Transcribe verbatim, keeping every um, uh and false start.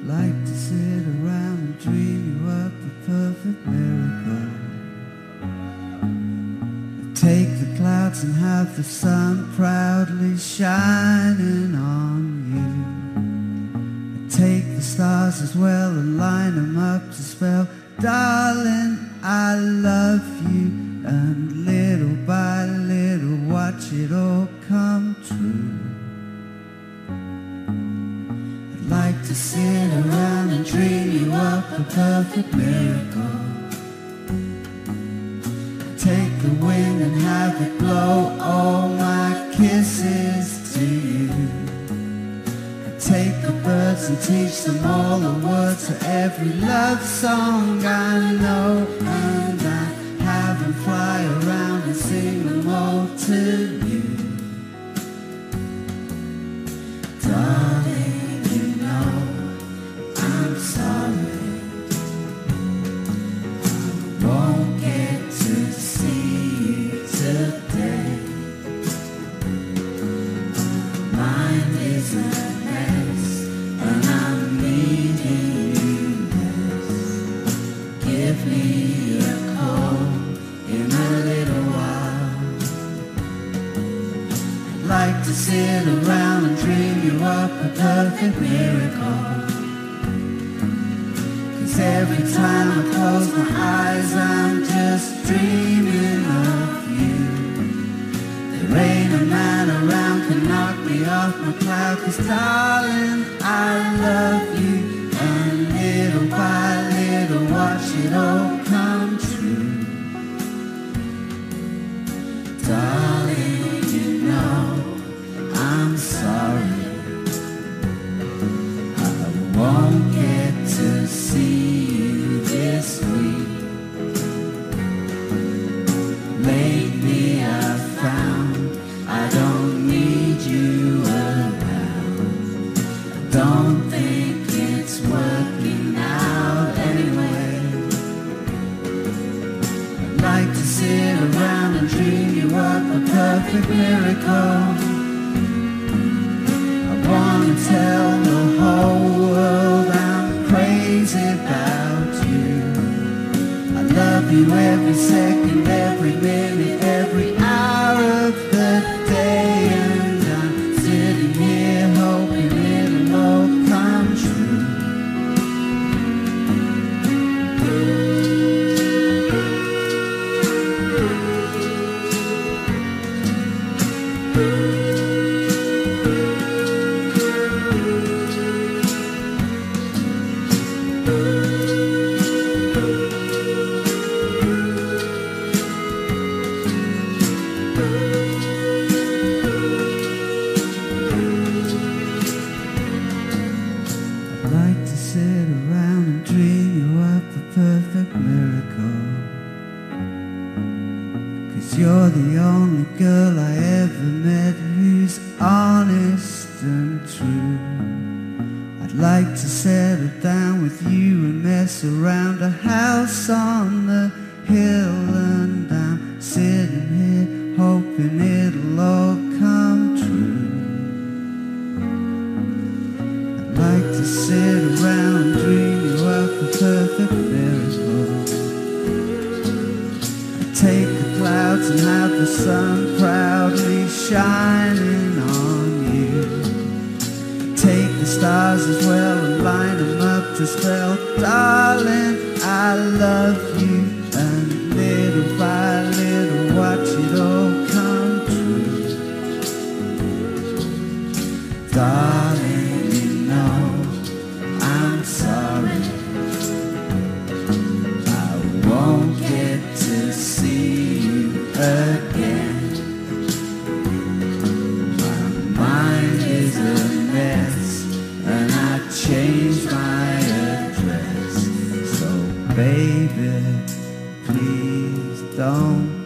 like to sit around and dream you up a perfect miracle. Take the clouds and have the sun proudly shining on you. Take the stars as well and line them up to spell, darling, I love you. And little by little watch it all come true. I'd like to sit around and dream you up a perfect miracle. Take the wind and have it blow all my kisses to you. Take the birds and teach them all the words to every love song I know, and I have them fly around and sing them all to you. Darling, you know I'm sorry I won't get to see you today. Mine is a mess and I'm needing you less. Give me a call in a little while. I'd like to sit around and dream you up a perfect miracle. 'Cause every time I close my eyes I'm just dreaming of you. There ain't a man around can knock me off my cloud, 'cause darling, I love you. And little by little watch it all come true. Darling, you know I'm sorry I won't get to see you this week. Lately I've found I don't need you around. I don't think it's working out anyway. I'd like to sit around and dream you up a perfect miracle. I wanna tell the whole world I'm crazy about you. I love you every second, every minute, every hour of the day. And I'm sitting here hoping it'll all come true. I'd like to sit around and dream you up a perfect miracle. 'Cause you're the only girl I ever met who's honest and true. I'd like to settle down with you and mess around a house on the hill. And I'm sitting here hoping it'll all come true. I'd like to sit around and dream you up a perfect miracle. I'd take the clouds and have the sun proudly shining on you. Take the stars as well and line them up to spell, darling, I love you. And little by little watch it all come true. Darling, you know I'm sorry I won't get to see you again. My mind is a mess and I changed my address. So baby, please don't